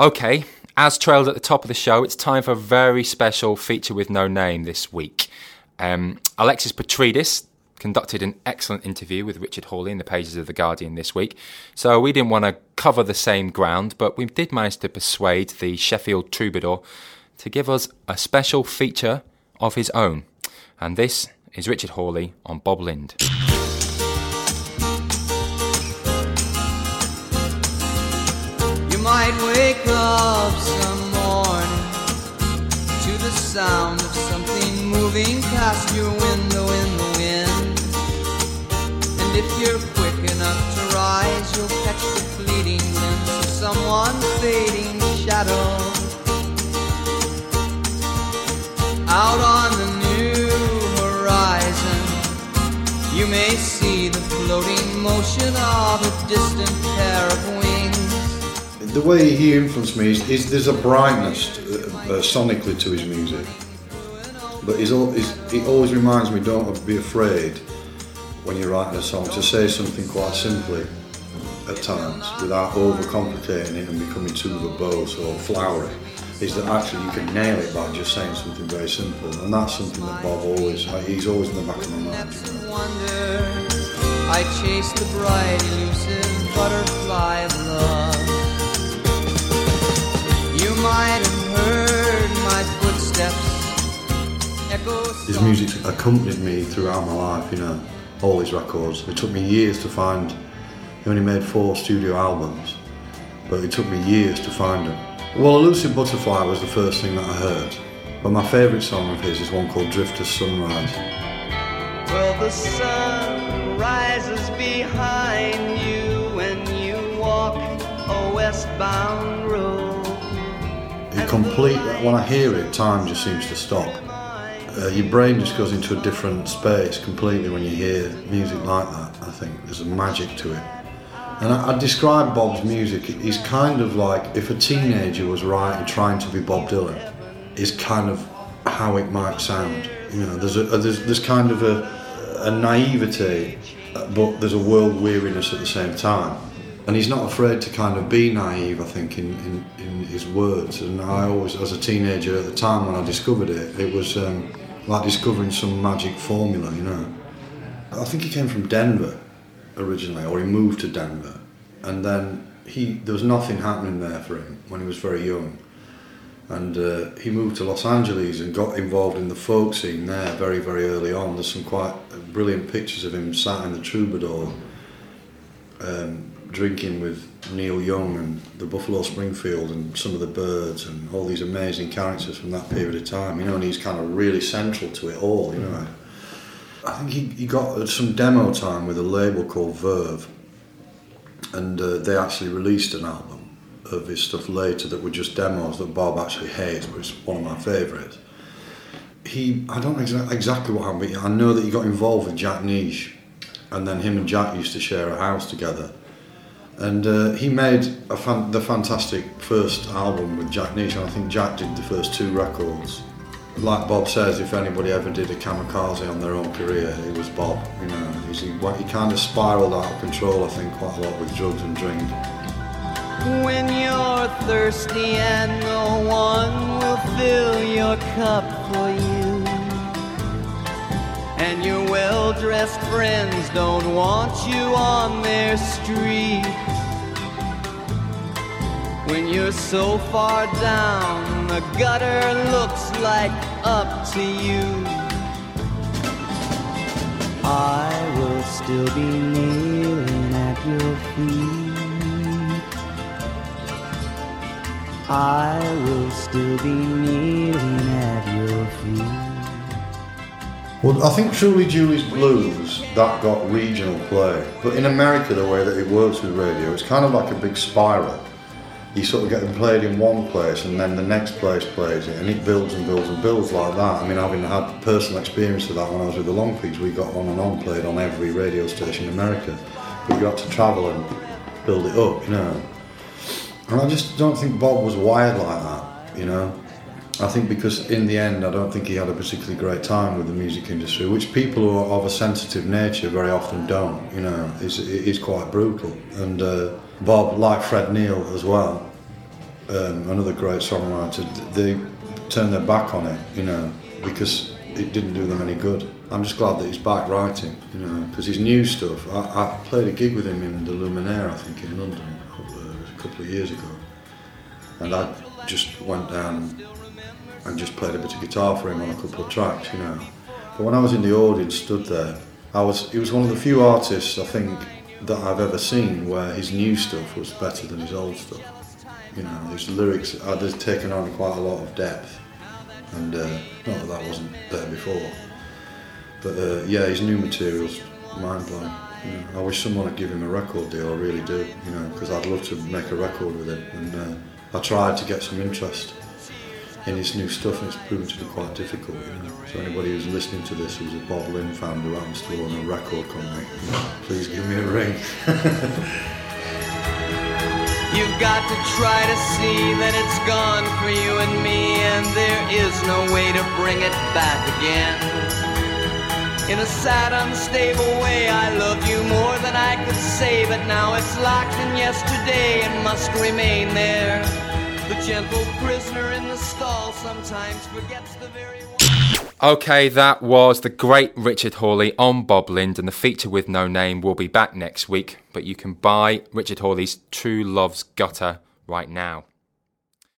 Okay, as trailed at the top of the show, it's time for a very special feature with no name this week. Alexis Petridis conducted an excellent interview with Richard Hawley in the pages of The Guardian this week, so we didn't want to cover the same ground, but we did manage to persuade the Sheffield Troubadour to give us a special feature of his own. And this is Richard Hawley on Bob Lind. You might wake up some morning to the sound of something moving past your window in the wind. And if you're quick enough to rise, you'll catch the fleeting glimpse of someone's fading shadow. Out on the new horizon, you may see the floating motion of a distant pair of wings. The way he influenced me is there's a brightness sonically to his music, but it always reminds me, don't be afraid when you're writing a song to say something quite simply at times without overcomplicating it and becoming too verbose or flowery. Is that actually you can nail it by just saying something very simple, and that's something that Bob he's always in the back of my mind. I chase the bright elusive butterfly of love. You might have heard my footsteps echo. His music accompanied me throughout my life, all his records. It took me years to find. He only made 4 studio albums, but it took me years to find them. Well, Elusive Butterfly was the first thing that I heard, but my favourite song of his is one called Drifter's Sunrise. Well, the sun rises behind you when you walk a westbound road. When I hear it, time just seems to stop. Your brain just goes into a different space completely when you hear music like that. I think there's a magic to it. And I describe Bob's music, he's kind of like if a teenager was trying to be Bob Dylan, is kind of how it might sound. There's kind of a naivety, but there's a world weariness at the same time. And he's not afraid to kind of be naive, I think, in his words. And I always, as a teenager at the time when I discovered it, it was like discovering some magic formula, I think he came from Denver originally, or he moved to Denver, and then there was nothing happening there for him when he was very young, and he moved to Los Angeles and got involved in the folk scene there very, very early on. There's some quite brilliant pictures of him sat in the Troubadour drinking with Neil Young and the Buffalo Springfield and some of the Byrds and all these amazing characters from that period of time, and he's kind of really central to it all, I think he got some demo time with a label called Verve, and they actually released an album of his stuff later that were just demos that Bob actually hates, but it's one of my favourites. I don't know exactly what happened, but I know that he got involved with Jack Niche, and then him and Jack used to share a house together. And he made the fantastic first album with Jack Niche, and I think Jack did the first 2 records. Like Bob says, if anybody ever did a kamikaze on their own career, it was Bob. He kind of spiralled out of control, I think, quite a lot with drugs and drink. When you're thirsty and no one will fill your cup for you, and your well-dressed friends don't want you on their street, when you're so far down, the gutter looks like up to you, I will still be kneeling at your feet. I will still be kneeling at your feet. Well, I think Truly Julie's Blues, that got regional play. But in America, the way that it works with radio, it's kind of like a big spiral. You sort of get them played in one place and then the next place plays it, and it builds and builds and builds like that. I mean, having had personal experience of that when I was with the Long Peaks, we got on and on played on every radio station in America. But you had to travel and build it up, And I just don't think Bob was wired like that, I think because in the end, I don't think he had a particularly great time with the music industry, which people who are of a sensitive nature very often don't, It is quite brutal. And Bob, like Fred Neil as well, another great songwriter, they turned their back on it, you know, because it didn't do them any good. I'm just glad that he's back writing, you know, because his new stuff, I played a gig with him in the Luminaire, I think, in London a couple of years ago, and I just went down and just played a bit of guitar for him on a couple of tracks, you know. But when I was in the audience, stood there, he was one of the few artists, I think, that I've ever seen where his new stuff was better than his old stuff. You know, his lyrics had taken on quite a lot of depth, and not that wasn't there before. But yeah, his new material's mind-blowing. You know, I wish someone would give him a record deal, I really do, you know, because I'd love to make a record with him. And I tried to get some interest in his new stuff, and it's proven to be quite difficult, you know. So anybody who's listening to this who's a Bob Lynn fan who happens to own a record company, please give me a ring. You've got to try to see that it's gone for you and me, and there is no way to bring it back again. In a sad, unstable way, I love you more than I could say, but now it's locked in yesterday and must remain there. The gentle prisoner in the stall sometimes forgets the very one. Okay, that was the great Richard Hawley on Bob Lind, and the feature with no name will be back next week, but you can buy Richard Hawley's True Love's Gutter right now.